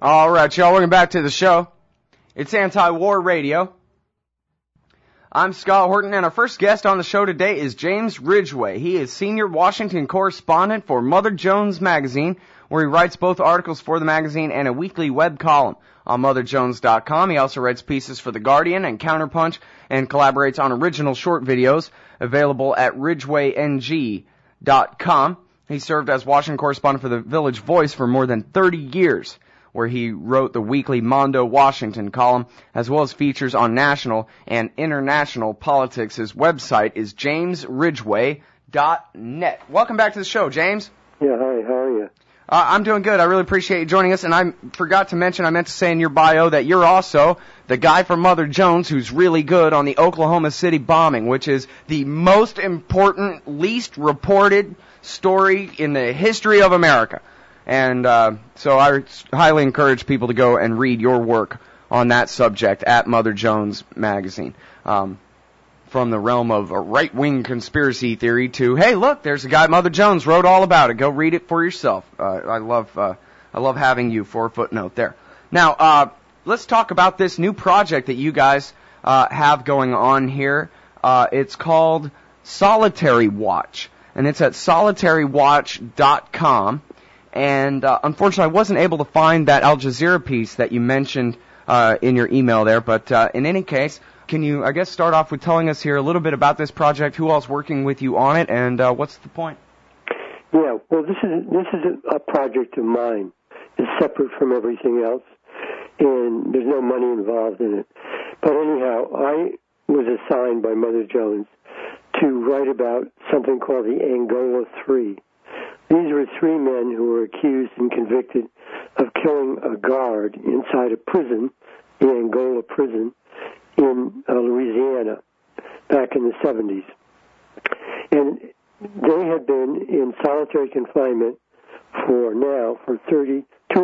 All right, y'all, welcome back to the show. It's Anti-War Radio. I'm Scott Horton, and our first guest on the show today is James Ridgway. He is senior Washington correspondent for Mother Jones Magazine, where he writes both articles for the magazine and a weekly web column on MotherJones.com. He also writes pieces for The Guardian and Counterpunch and collaborates on original short videos available at RidgwayNG.com. He served as Washington correspondent for the Village Voice for more than 30 years, where he wrote the weekly Mondo Washington column, as well as features on national and international politics. His website is jamesridgway.net. Welcome back to the show, James. Yeah, hi, how are you? I'm doing good. I really appreciate you joining us, and I forgot to mention, I meant to say in your bio that you're also the guy from Mother Jones who's really good on the Oklahoma City bombing, which is the most important, least reported story in the history of America. And so I highly encourage people to go and read your work on that subject at Mother Jones Magazine. From the realm of a right-wing conspiracy theory to, hey, look, there's a guy, Mother Jones, wrote all about it. Go read it for yourself. I love having you for a footnote there. Now, let's talk about this new project that you guys have going on here. It's called Solitary Watch, and it's at solitarywatch.com. And unfortunately, I wasn't able to find that Al Jazeera piece that you mentioned in your email there. But in any case, can you, I guess, start off with telling us here a little bit about this project, who all's working with you on it, and what's the point? Yeah, well, this is a project of mine. It's separate from everything else, and there's no money involved in it. But anyhow, I was assigned by Mother Jones to write about something called the Angola Three. These were three men who were accused and convicted of killing a guard inside a prison, the Angola prison, in Louisiana back in the 70s. And they had been in solitary confinement for 37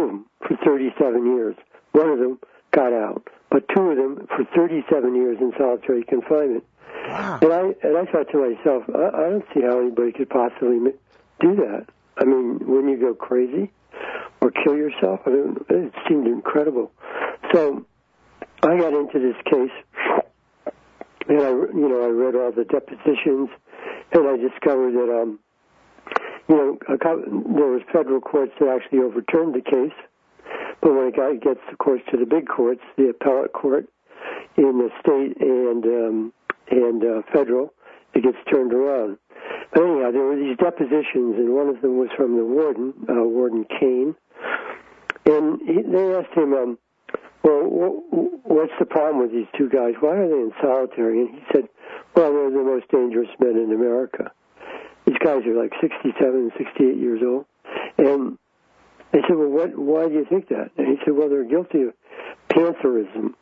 years. One of them got out, but two of them for 37 years in solitary confinement. Wow. And I thought to myself, I don't see how anybody could possibly do that. I mean, wouldn't you go crazy or kill yourself? I mean, it seemed incredible. So I got into this case, and I read all the depositions, and I discovered that there was federal courts that actually overturned the case, but when it gets, of course, to the big courts, the appellate court in the state and federal, it gets turned around. But anyhow, there were these depositions, and one of them was from the warden, Warden Kane, and they asked him, well, what's the problem with these two guys? Why are they in solitary? And he said, well, they're the most dangerous men in America. These guys are like 67 and 68 years old. And they said, well, why do you think that? And he said, well, they're guilty of pantherism.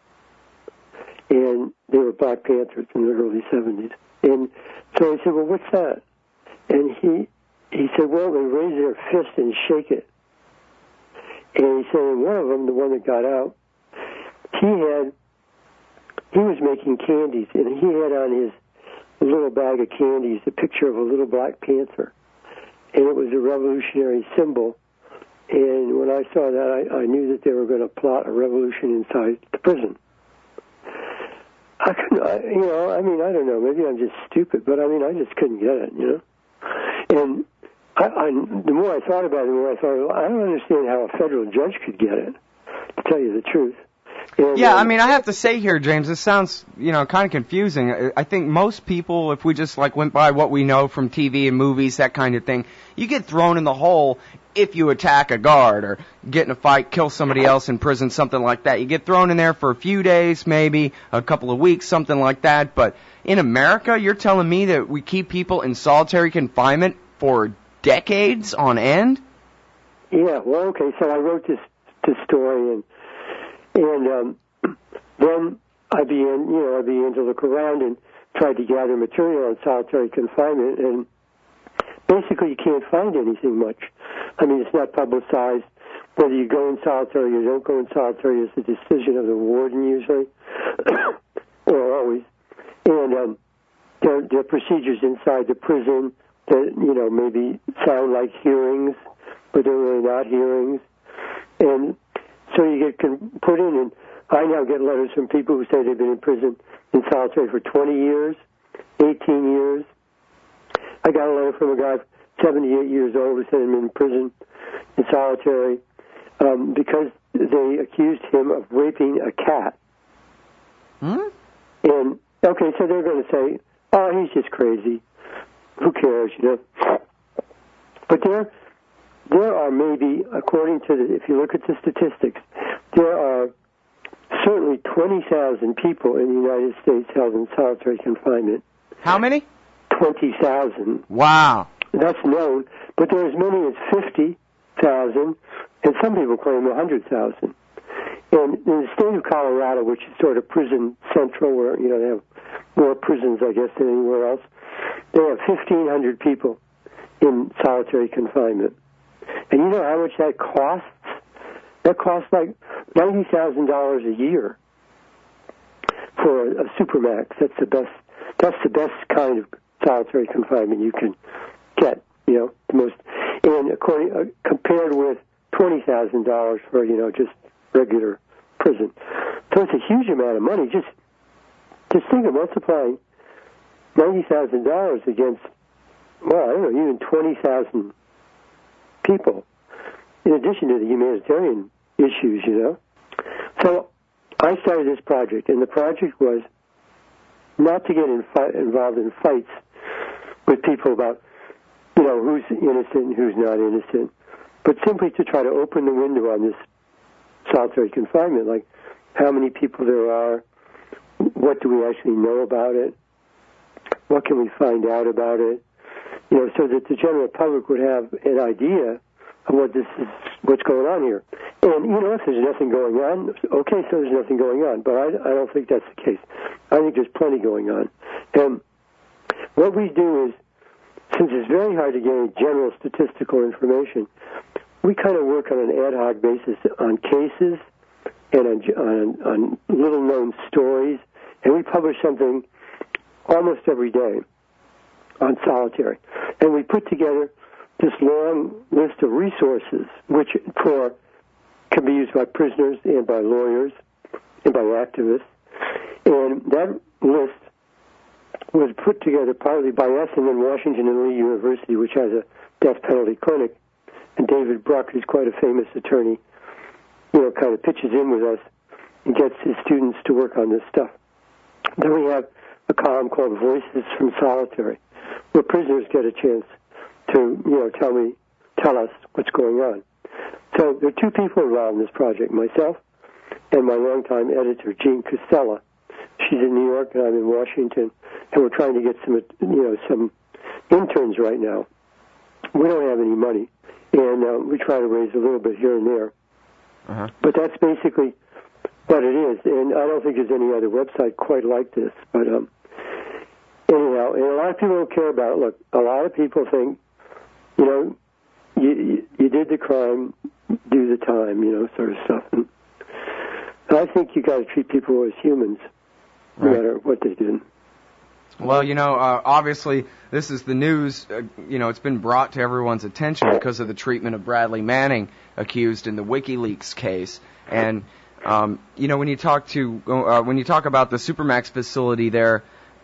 And they were Black Panthers in the early 70s. And so he said, well, what's that? And he said, well, they raise their fist and shake it. And he said, and one of them, the one that got out, he was making candies, and he had on his little bag of candies a picture of a little Black Panther, and it was a revolutionary symbol. And when I saw that, I knew that they were going to plot a revolution inside the prison. I don't know, maybe I'm just stupid, but I just couldn't get it, And the more I thought about it, the more I thought, well, I don't understand how a federal judge could get it, to tell you the truth. And, yeah, I have to say here, James, this sounds, kind of confusing. I think most people, if we just went by what we know from TV and movies, that kind of thing, you get thrown in the hole if you attack a guard or get in a fight, kill somebody else in prison, something like that. You get thrown in there for a few days, maybe a couple of weeks, something like that. But in America, you're telling me that we keep people in solitary confinement for decades on end? Yeah, well, okay, so I wrote this story, and then I began to look around and tried to gather material on solitary confinement, and basically you can't find anything much. It's not publicized. Whether you go in solitary or don't go in solitary is the decision of the warden usually, or always. And there are procedures inside the prison that, maybe sound like hearings, but they're really not hearings. And so you can put in, and I now get letters from people who say they've been in prison in solitary for 20 years, 18 years. I got a letter from a guy 78 years old who said he'd been in prison in solitary because they accused him of raping a cat. And, okay, so they're going to say, oh, he's just crazy. Who cares, you know? But there are maybe, according to if you look at the statistics, there are certainly 20,000 people in the United States held in solitary confinement. How many? 20,000. Wow. That's known, but there are as many as 50,000, and some people claim 100,000. And in the state of Colorado, which is sort of prison central, where, you know, they have more prisons, I guess, than anywhere else, they have 1,500 people in solitary confinement. And you know how much that costs? That costs like $90,000 a year for a supermax. That's the best kind of solitary confinement you can get. You know, the most, and compared with $20,000 for, you know, just regular prison. So it's a huge amount of money. Just think of multiplying $90,000 against, well, I don't know, even 20,000 people, in addition to the humanitarian issues, you know. So I started this project, and the project was not to get involved in fights with people about, you know, who's innocent and who's not innocent, but simply to try to open the window on this solitary confinement, like how many people there are, what do we actually know about it, what can we find out about it, you know, so that the general public would have an idea of what's going on here. And, you know, if there's nothing going on, okay, so there's nothing going on, but I don't think that's the case. I think there's plenty going on. And what we do is, since it's very hard to get any general statistical information, we kind of work on an ad hoc basis on cases and on little-known stories, and we publish something almost every day on solitary. And we put together this long list of resources, which can be used by prisoners and by lawyers and by activists. And that list was put together partly by us and then Washington and Lee University, which has a death penalty clinic. And David Bruck, who's quite a famous attorney, you know, kind of pitches in with us and gets his students to work on this stuff. Then we have a column called Voices from Solitary, where prisoners get a chance to, you know, tell us what's going on. So there are two people involved in this project, myself and my longtime editor, Jean Costella. She's in New York and I'm in Washington, and we're trying to get some interns right now. We don't have any money, and we try to raise a little bit here and there. Uh-huh. But that's basically what it is, and I don't think there's any other website quite like this. But anyhow, and a lot of people don't care about it. Look, a lot of people think, you know, you did the crime, do the time, you know, sort of stuff. And I think you got to treat people as humans, no matter what they did. Well, you know, obviously, this is the news. You know, it's been brought to everyone's attention because of the treatment of Bradley Manning, accused in the WikiLeaks case. And you know, when you talk about the Supermax facility there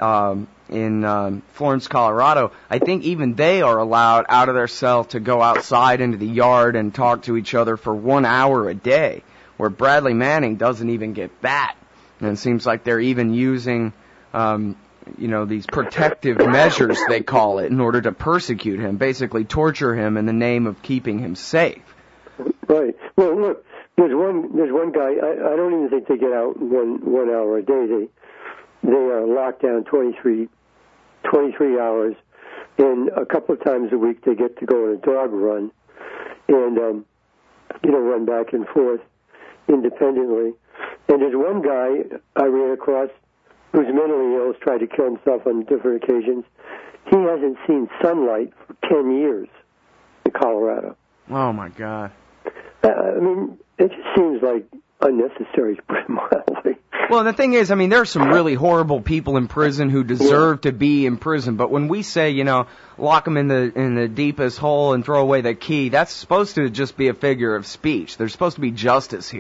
in Florence, Colorado, I think even they are allowed out of their cell to go outside into the yard and talk to each other for 1 hour a day, where Bradley Manning doesn't even get that. And it seems like they're even using you know, these protective measures, they call it, in order to persecute him, basically torture him in the name of keeping him safe. Right. Well, look, there's one guy. I don't even think they get out 1 hour a day. They are locked down 23 hours, and a couple of times a week they get to go on a dog run, and you know, run back and forth independently. And there's one guy I ran across who's mentally ill, has tried to kill himself on different occasions. He hasn't seen sunlight for 10 years in Colorado. Oh, my God. I mean, it just seems like unnecessary, to put it mildly. Well, the thing is, I mean, there are some really horrible people in prison who deserve to be in prison, but when we say, you know, lock them in the deepest hole and throw away the key, that's supposed to just be a figure of speech. There's supposed to be justice here.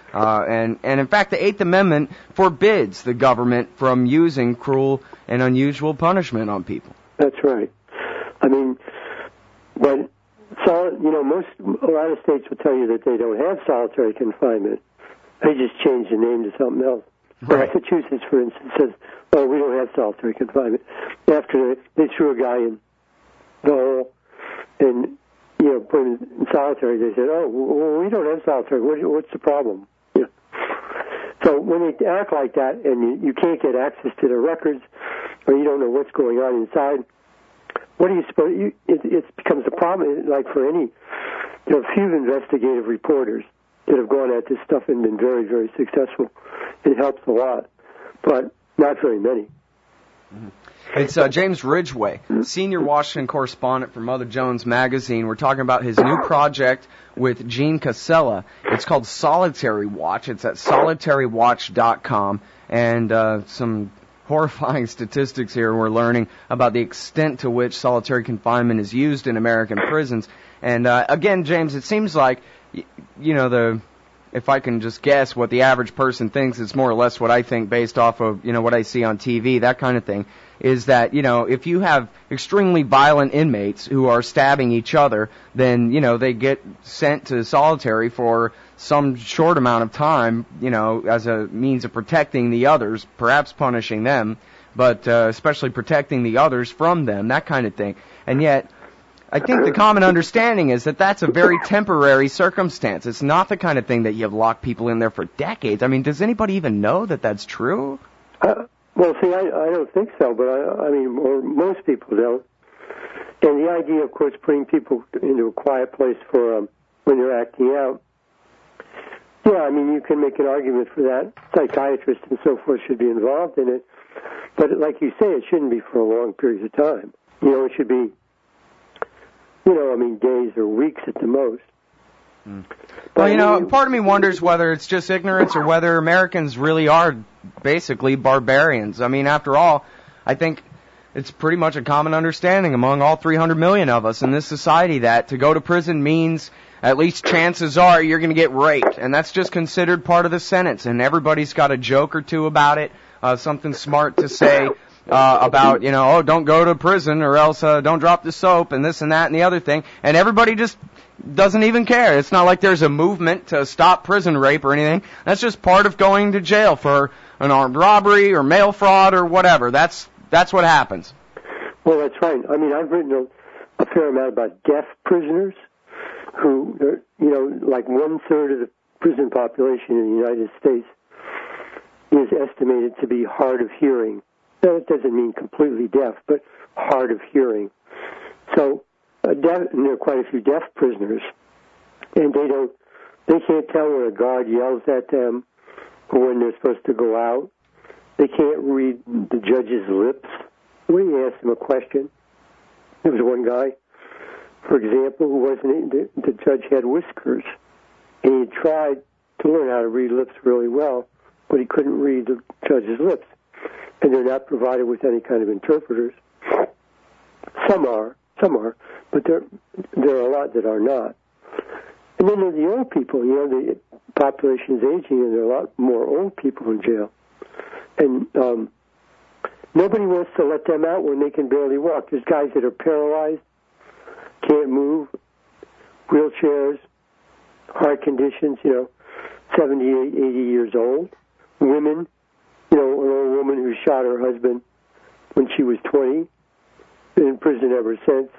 And in fact, the Eighth Amendment forbids the government from using cruel and unusual punishment on people. That's right. I mean, but a lot of states will tell you that they don't have solitary confinement. They just change the name to something else. Right. Massachusetts, for instance, says, "Oh, we don't have solitary confinement." After they threw a guy in the hole and put him in solitary, they said, "Oh, well, we don't have solitary. What's the problem?" Yeah. So when they act like that, and you can't get access to their records, or you don't know what's going on inside, what do you suppose? It becomes a problem. Like for any, there are a few investigative reporters that have gone at this stuff and been very, very successful. It helps a lot, but not very many. It's James Ridgway, senior Washington correspondent for Mother Jones Magazine. We're talking about his new project with Gene Casella. It's called Solitary Watch. It's at solitarywatch.com, and some horrifying statistics here. We're learning about the extent to which solitary confinement is used in American prisons. And again, James, it seems like if I can just guess what the average person thinks, it's more or less what I think based off of, what I see on TV, that kind of thing, is that, if you have extremely violent inmates who are stabbing each other, then, they get sent to solitary for some short amount of time, as a means of protecting the others, perhaps punishing them, but especially protecting the others from them, that kind of thing. And yet, I think the common understanding is that that's a very temporary circumstance. It's not the kind of thing that you have locked people in there for decades. I mean, does anybody even know that that's true? Well, see, I don't think so, but or most people don't. And the idea, of course, putting people into a quiet place for when they're acting out, yeah, I mean, you can make an argument for that. Psychiatrists and so forth should be involved in it. But like you say, it shouldn't be for a long period of time. It should be, days or weeks at the most. Well, part of me wonders whether it's just ignorance or whether Americans really are basically barbarians. I mean, after all, I think it's pretty much a common understanding among all 300 million of us in this society that to go to prison means, at least chances are, you're going to get raped. And that's just considered part of the sentence. And everybody's got a joke or two about it, something smart to say about, don't go to prison or else don't drop the soap and this and that and the other thing. And everybody just doesn't even care. It's not like there's a movement to stop prison rape or anything. That's just part of going to jail for an armed robbery or mail fraud or whatever. That's what happens. Well, that's right. I mean, I've written a fair amount about deaf prisoners who, like 1/3 of the prison population in the United States is estimated to be hard of hearing. Now, it doesn't mean completely deaf, but hard of hearing. So, and there are quite a few deaf prisoners, and they can't tell when a guard yells at them or when they're supposed to go out. They can't read the judge's lips when he asks them a question. There was one guy, for example, the judge had whiskers, and he tried to learn how to read lips really well, but he couldn't read the judge's lips. And they're not provided with any kind of interpreters. Some are, but there are a lot that are not. And then there are the old people. The population is aging, and there are a lot more old people in jail. And nobody wants to let them out when they can barely walk. There's guys that are paralyzed, can't move, wheelchairs, heart conditions, 78, 80 years old. Women, an old woman who shot her husband when she was 20, been in prison ever since.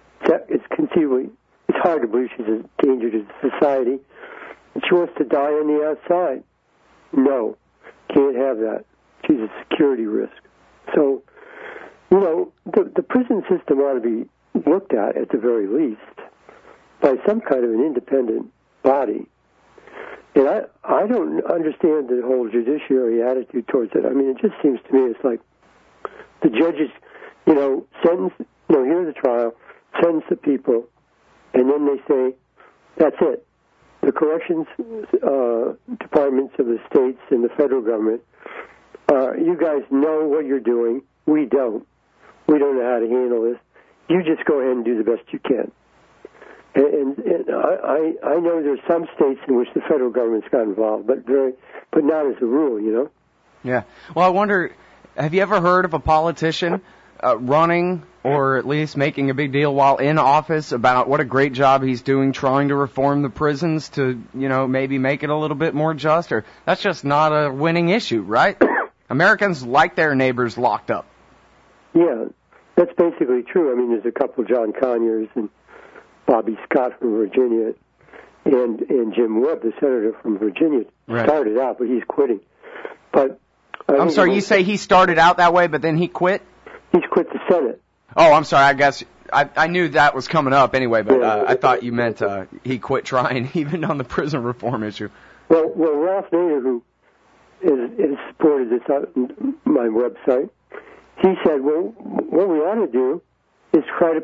It's hard to believe she's a danger to society. And she wants to die on the outside. No, can't have that. She's a security risk. So, the prison system ought to be looked at the very least, by some kind of an independent body. And I don't understand the whole judiciary attitude towards it. I mean, it just seems to me it's like the judges, sentence, hear the trial, sentence the people, and then they say, that's it. The corrections departments of the states and the federal government, you guys know what you're doing. We don't. We don't know how to handle this. You just go ahead and do the best you can. And I know there's some states in which the federal government's got involved, but not as a rule, you know. Yeah. Well, I wonder, have you ever heard of a politician running or at least making a big deal while in office about what a great job he's doing trying to reform the prisons to, maybe make it a little bit more just? Or that's just not a winning issue, right? Americans like their neighbors locked up. Yeah, that's basically true. I mean, there's a couple John Conyers and Bobby Scott from Virginia and Jim Webb, the senator from Virginia, started out, but he's quitting. But I'm sorry, you say he started out that way, but then he quit? He's quit the Senate. Oh, I'm sorry. I guess I knew that was coming up anyway, but I thought you meant he quit trying, even on the prison reform issue. Well, Ralph Nader, who is supported this on my website, he said, well, what we ought to do is try to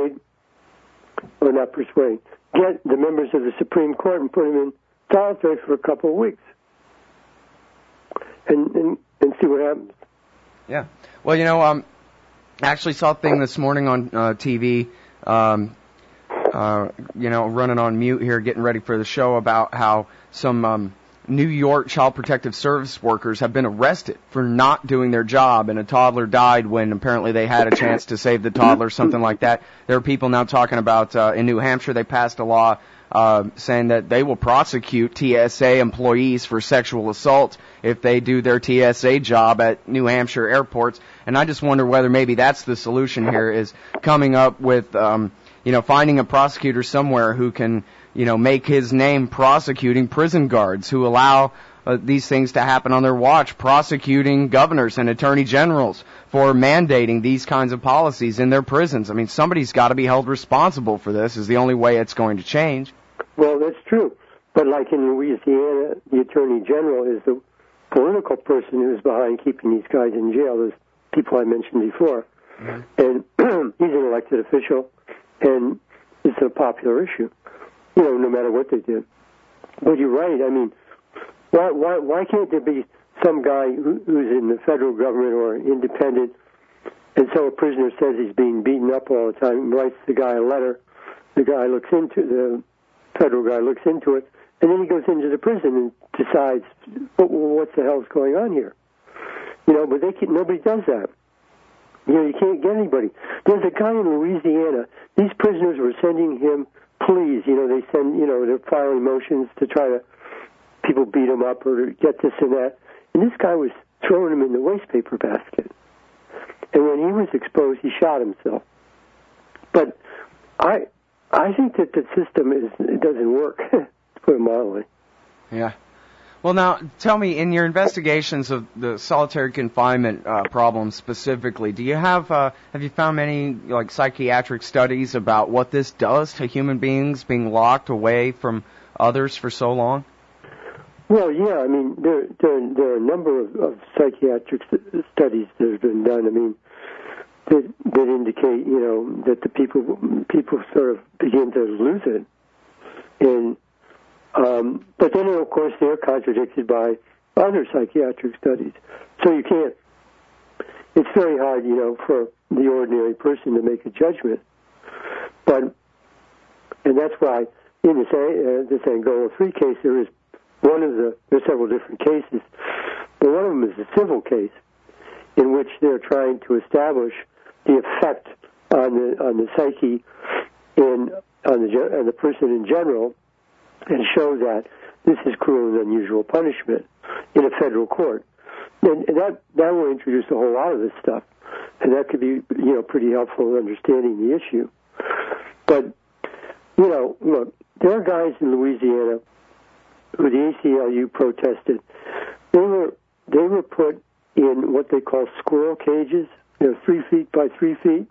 get the members of the Supreme Court and put them in solitary for a couple of weeks and see what happens. Yeah. Well, I actually saw a thing this morning on TV, running on mute here, getting ready for the show, about how some New York Child Protective Service workers have been arrested for not doing their job, and a toddler died when apparently they had a chance to save the toddler, something like that. There are people now talking about, in New Hampshire, they passed a law saying that they will prosecute TSA employees for sexual assault if they do their TSA job at New Hampshire airports. And I just wonder whether maybe that's the solution here, is coming up with, finding a prosecutor somewhere who can, make his name prosecuting prison guards who allow these things to happen on their watch, prosecuting governors and attorney generals for mandating these kinds of policies in their prisons. I mean, somebody's got to be held responsible for this, is the only way it's going to change. Well, that's true. But like in Louisiana, the attorney general is the political person who's behind keeping these guys in jail, those people I mentioned before. Mm-hmm. And he's an elected official, and it's a popular issue, no matter what they did. But you're right. I mean, why can't there be some guy who's in the federal government or independent, and so a prisoner says he's being beaten up all the time, writes the guy a letter, the federal guy looks into it, and then he goes into the prison and decides, what the hell's going on here? But nobody does that. You can't get anybody. There's a guy in Louisiana, these prisoners were sending him pleas, they're filing motions to try to, people beat him up or get this and that. And this guy was throwing him in the wastepaper basket. And when he was exposed, he shot himself. But I think that the system it doesn't work, to put it mildly. Yeah. Well, now, tell me, in your investigations of the solitary confinement problem specifically, do you have you found many psychiatric studies about what this does to human beings being locked away from others for so long? Well, yeah. I mean, there are a number of psychiatric studies that have been done. I mean, that indicate that the people sort of begin to lose it, and but then of course they're contradicted by other psychiatric studies. So you can't. It's very hard, for the ordinary person to make a judgment. And that's why in this Angola 3 case there's several different cases, but one of them is a civil case in which they're trying to establish the effect on the psyche and on the person in general, and show that this is cruel and unusual punishment in a federal court. And that will introduce a whole lot of this stuff, and that could be pretty helpful in understanding the issue. But look, there are guys in Louisiana who the ACLU protested. They were put in what they call squirrel cages. They're 3 feet by 3 feet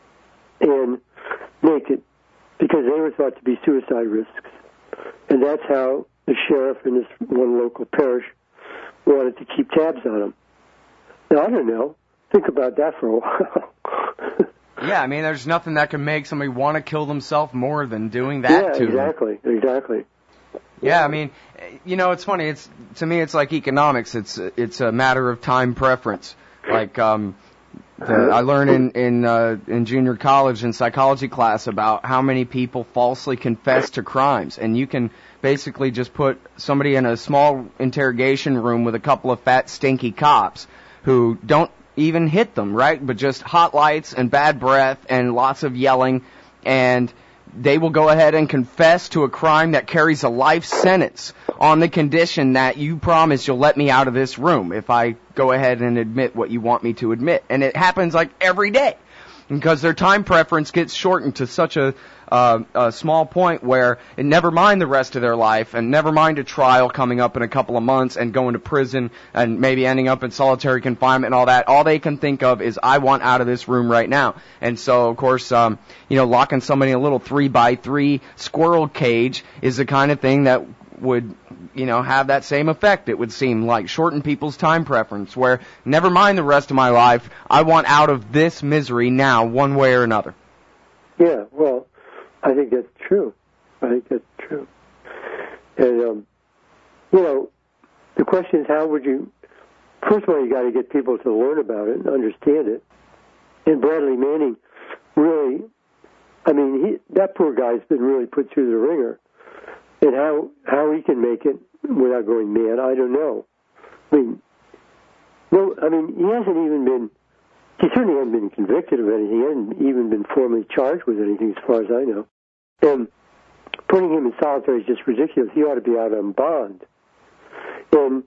and naked, because they were thought to be suicide risks. And that's how the sheriff in this one local parish wanted to keep tabs on them. Now, I don't know. Think about that for a while. Yeah, I mean, there's nothing that can make somebody want to kill themselves more than doing that to them. Yeah, exactly. Yeah, I mean, it's funny. To me, it's like economics. It's a matter of time preference. Like, I learned in junior college in psychology class about how many people falsely confess to crimes, and you can basically just put somebody in a small interrogation room with a couple of fat, stinky cops who don't even hit them, right? But just hot lights and bad breath and lots of yelling, and they will go ahead and confess to a crime that carries a life sentence on the condition that you promise you'll let me out of this room if I go ahead and admit what you want me to admit. And it happens like every day because their time preference gets shortened to such a small point where, and never mind the rest of their life, and never mind a trial coming up in a couple of months and going to prison and maybe ending up in solitary confinement and all that. All they can think of is, I want out of this room right now. And so, of course, locking somebody in a little 3x3 squirrel cage is the kind of thing that would, have that same effect, it would seem like. Shorten people's time preference, where never mind the rest of my life, I want out of this misery now, one way or another. Yeah, well, I think that's true. And, the question is, how would you, first of all, you got to get people to learn about it and understand it. And Bradley Manning, really, that poor guy's been really put through the ringer. And how he can make it without going mad, I don't know. He certainly hasn't been convicted of anything. He hasn't even been formally charged with anything as far as I know. And putting him in solitary is just ridiculous. He ought to be out on bond. And,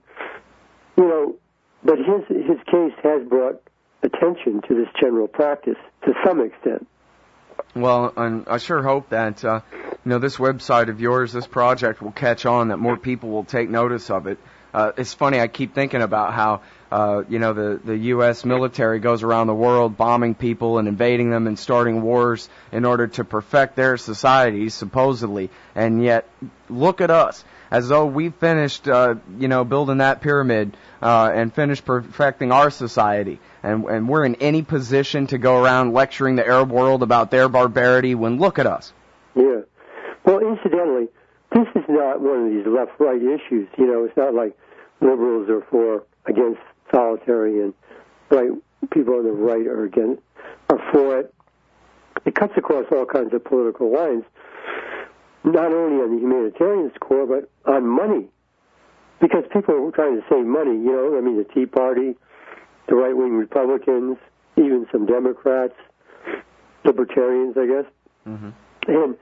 but his case has brought attention to this general practice to some extent. Well, and I sure hope that, this website of yours, this project will catch on, that more people will take notice of it. It's funny, I keep thinking about how, the U.S. military goes around the world bombing people and invading them and starting wars in order to perfect their societies, supposedly. And yet, look at us, as though we finished, building that pyramid and finished perfecting our society. And we're in any position to go around lecturing the Arab world about their barbarity when look at us. Yeah. Well, incidentally, this is not one of these left-right issues. It's not like liberals are against solitary and right people on the right are for it. It cuts across all kinds of political lines, not only on the humanitarian score, but on money. Because people are trying to save money, the Tea Party, the right-wing Republicans, even some Democrats, libertarians, I guess. Mm-hmm. And,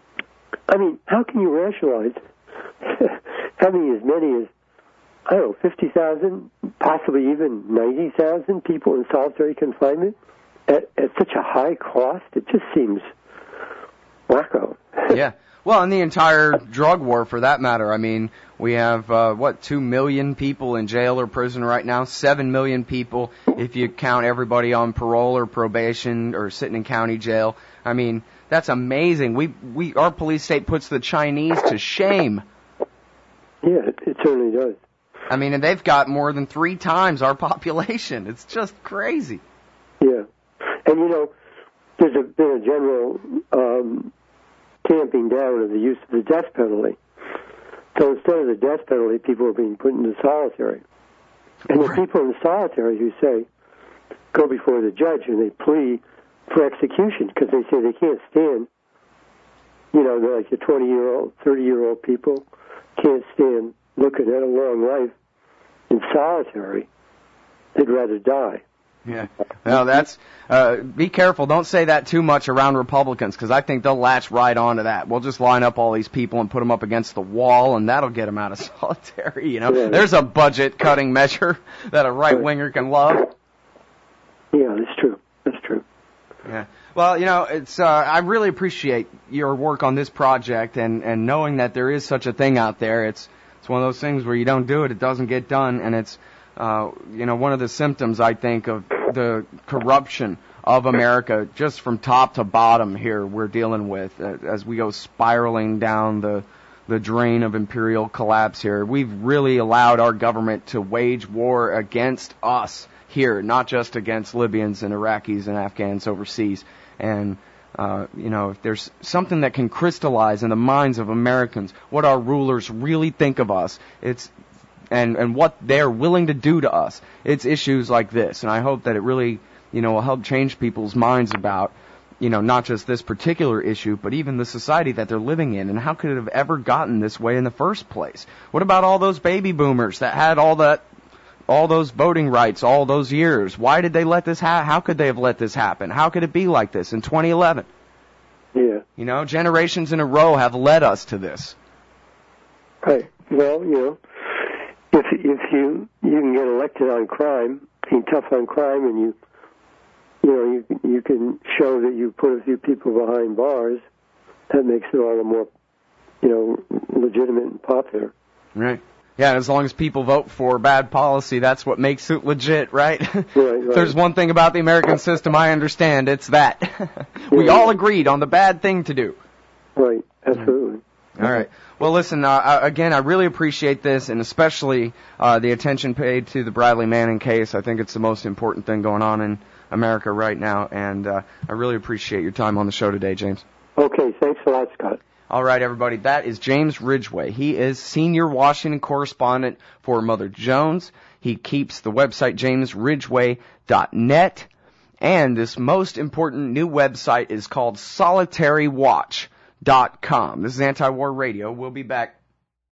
how can you rationalize having as many as, 50,000, possibly even 90,000 people in solitary confinement at such a high cost? It just seems wacko. Yeah. Well, and the entire drug war, for that matter. We have, 2 million people in jail or prison right now, 7 million people if you count everybody on parole or probation or sitting in county jail. That's amazing. Our police state puts the Chinese to shame. Yeah, it certainly does. And they've got more than 3 times our population. It's just crazy. Yeah. And, there's been a general tamping down of the use of the death penalty. So instead of the death penalty, people are being put into solitary. And the people in solitary who say, go before the judge and they plea for execution because they say they can't stand, they're like the 20-year-old, 30-year-old people can't stand looking at a long life in solitary. They'd rather die. Yeah. Well, that's, be careful. Don't say that too much around Republicans, because I think they'll latch right on to that. We'll just line up all these people and put them up against the wall, and that'll get them out of solitary, Yeah. There's a budget-cutting measure that a right-winger can love. Yeah, that's true. That's true. Yeah. Well, it's, I really appreciate your work on this project, and knowing that there is such a thing out there. It's one of those things where you don't do it, it doesn't get done, and it's, one of the symptoms, I think, of the corruption of America, just from top to bottom here, we're dealing with, as we go spiraling down the drain of imperial collapse here. We've really allowed our government to wage war against us here, not just against Libyans and Iraqis and Afghans overseas. And, if there's something that can crystallize in the minds of Americans what our rulers really think of us, and what they're willing to do to us, it's issues like this. And I hope that it really will help change people's minds about, not just this particular issue, but even the society that they're living in, and how could it have ever gotten this way in the first place? What about all those baby boomers that had all those voting rights all those years? Why did they let this happen? How could they have let this happen? How could it be like this in 2011? Yeah. Generations in a row have led us to this. Right. Well, if you can get elected on crime, being tough on crime, and you can show that you put a few people behind bars, that makes it all the more, legitimate and popular. Right. Yeah, as long as people vote for bad policy, that's what makes it legit, right? Right. If there's one thing about the American system I understand, it's that. We all agreed on the bad thing to do. Right, absolutely. All right. Well, listen, again, I really appreciate this, and especially the attention paid to the Bradley Manning case. I think it's the most important thing going on in America right now, and I really appreciate your time on the show today, James. Okay, thanks a lot, Scott. All right, everybody, that is James Ridgway. He is senior Washington correspondent for Mother Jones. He keeps the website jamesridgway.net, and this most important new website is called solitarywatch.com. This is Anti-War Radio. We'll be back